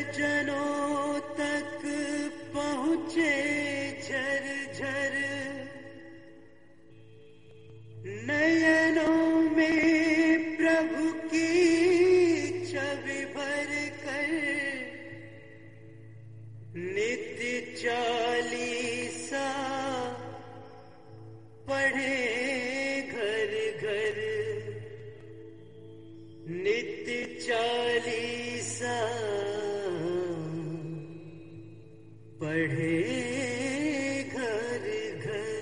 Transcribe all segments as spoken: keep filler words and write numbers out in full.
जनों तक पहुँचे झरझर, नयनों में प्रभु की छवि भर कर, नित्य चालीसा पढ़े घर घर, नित्य चालीसा पढ़े घर घर।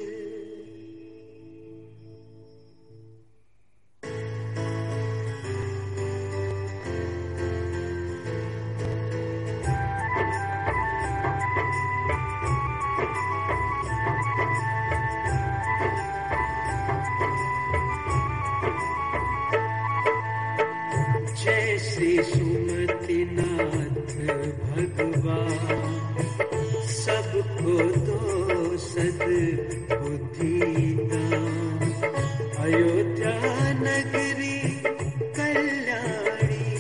जय श्री सुमतिनाथ भगवान, सबको दो सद बुद्धि दान। अयोध्या नगरी कल्याणी,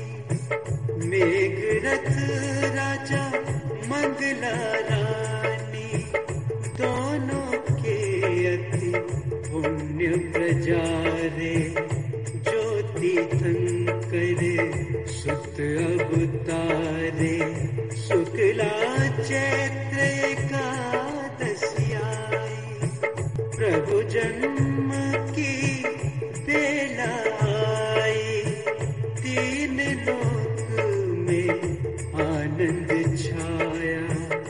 मेघरथ राजा मंगला रानी, दोनों के अति पुण्य प्रजारे, करे सुत अवतारे। शुक्ला चैत्र एकादशी आई, प्रभु जन्म की बेला आई। तीन लोक में आनंद छाया,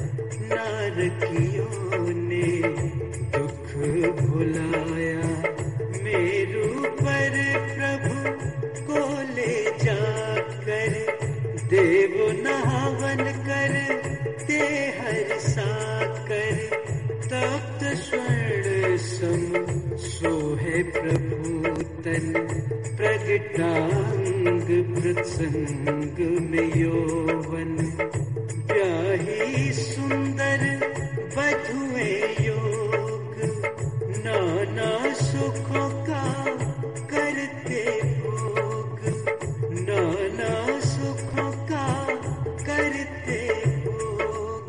नारकियों ने दुख भुलाया। मेरू पर प्रभु को ले जाकर, देव नहावन कर ते हर्षा कर। तप्त स्वर्ण सम सोहे प्रभु तन, प्रगटांग प्रसंग में यौवन। ब्याही सुंदर वधुएं योग, नाना सुखों का करते भोग, नाना सुखों का करते भोग।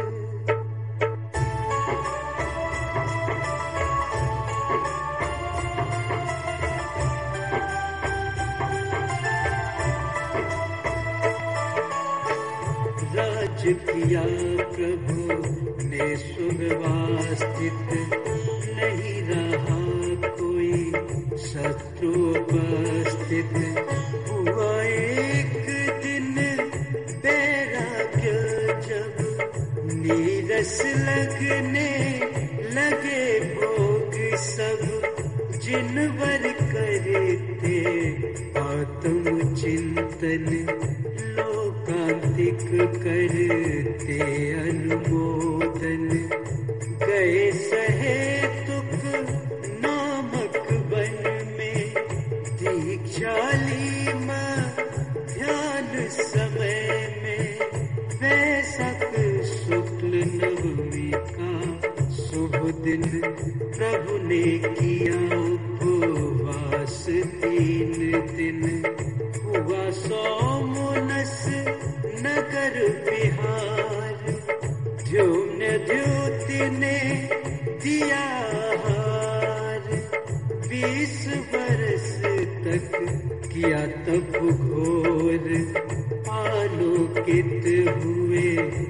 राज किया प्रभु ने सुव्यवस्थित, नहीं रहा कोई शत्रु उपस्थित। हुआ एक दिन वैराग्य जब, नीरस लगने लगे भोग सब। जिनवर करते आत्म चिंतन, लोकांतिक करते अनुमोदन। गए सहे तुक नामक वन में, दीक्षा ली मां ध्यान समय में। वैशाख शुक्ल नवमी का शुभ दिन, प्रभु ने किया उपवास तीन दिन। हुआ सौमनस नगर विहार, द्योम्न द्योति ने दिया हार। बीस बरस तक किया तप घोर, आलोकित हुए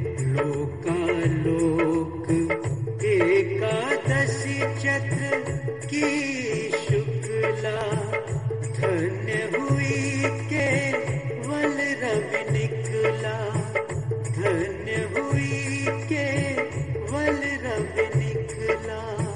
लोकालोक। एकादशी चत्र की शुक्ला, धन्य हुई केवल रवि निकला। धन्य हुई केवल रवि निकला।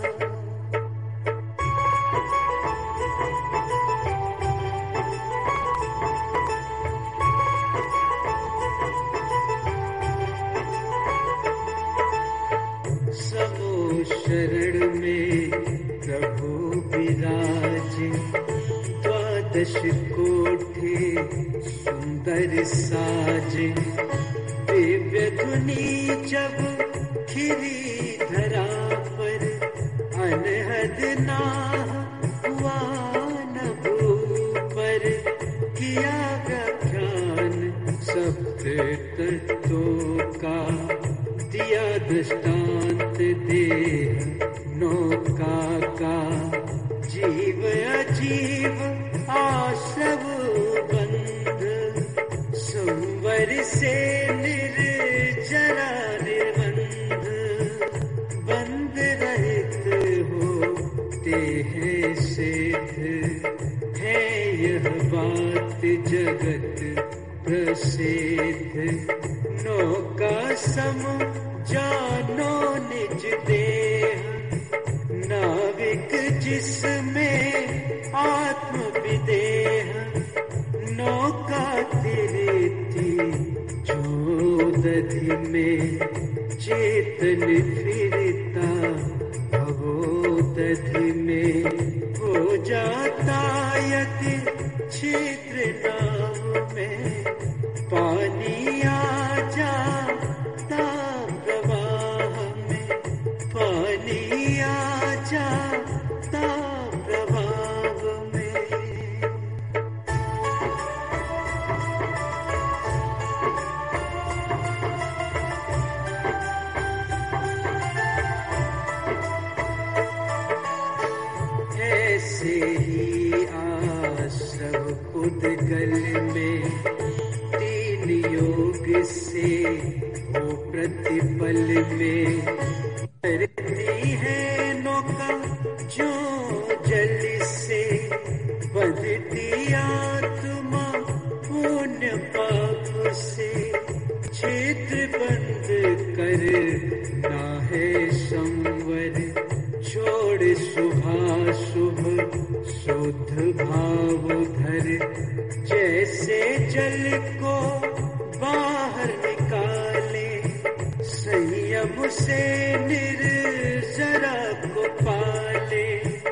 समो शरण में प्रभु विराज, द्वादश कोठे सुंदर साज। दिव्य धुनी जब खिरी धरा पर, अनहद नाह हुआ न भू पर। किया व्याख्यान सब तत्वों का दिया दृष्टांत देह नौका का। जीव अजीव आश्रव बंध संवर से निर्जरा निर्बंध। बंध रहित होते हैं सिद्ध है यह बात जगत प्रसिद्ध। नौका सम जानो निज देह नाविक जिसमें आत्म विदेह। नौका तिरती जो दधि में चेतन फिरता भवो दधि में। हो जाता यदि छिद्र नाव में पानी आ जाता प्रवाह में। पानी आ जाता प्रवाह में। ऐसे ही आश्रव उद्गल में तीन योग से हो प्रतिपल में। करती है नौका जो जल से बंधती आत्मा पुण्य पाप से। क्षेत्र बंद कर ना है संवर छोड़ शुभाशुभ शुद्ध भाव धर। जैसे जल को बाहर निकाले संयम से निर्जरा को पाले।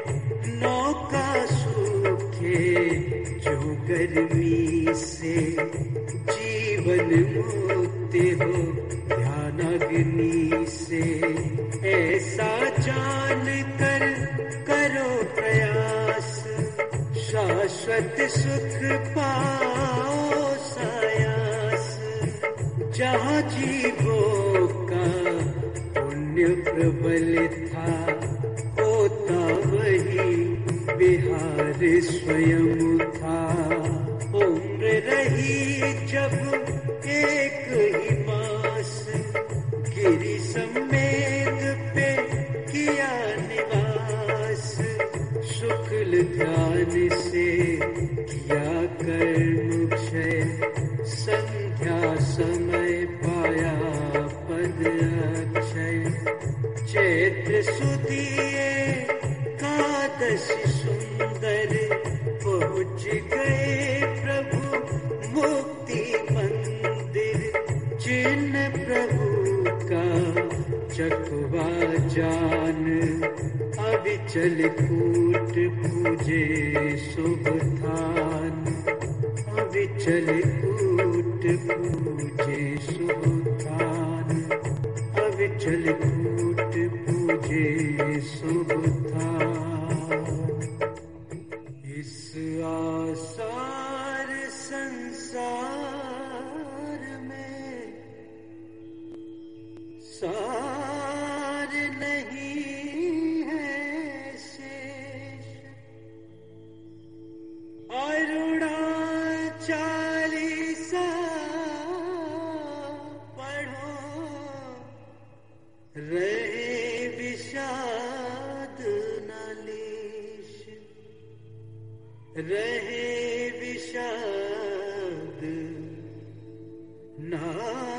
नौका सूखे जो गर्मी से जीवन मुक्ति हो ध्यान अग्नि से। ऐसा जान कर करो प्रयास शाश्वत सुख पाओ सायास। जहाँ जीवों का पुण्य प्रबल था होता वही बिहार स्वयं था। उम्र रही जब एक ही मास गिरी सम्मेद पे किया निवास। शुक्ल ध्यान से किया कर्म क्षय संध्या समय पाया पद अक्षय। चैत्र सुदिए एकादशी सुंदर पहुँच गए प्रभु मुक्ति मंदिर। चिन्ह प्रभु का चकवा जान अविचल कूट पूजे शुभ थान। अविचल कूट पूजे शुभ थान। अविचल कूट पूजे शुभ थान। इस आसार संसार में सार नहीं है शेष। अरुणा चालीसा पढ़ो रहे विषाद नालेश। रहे विषाद ना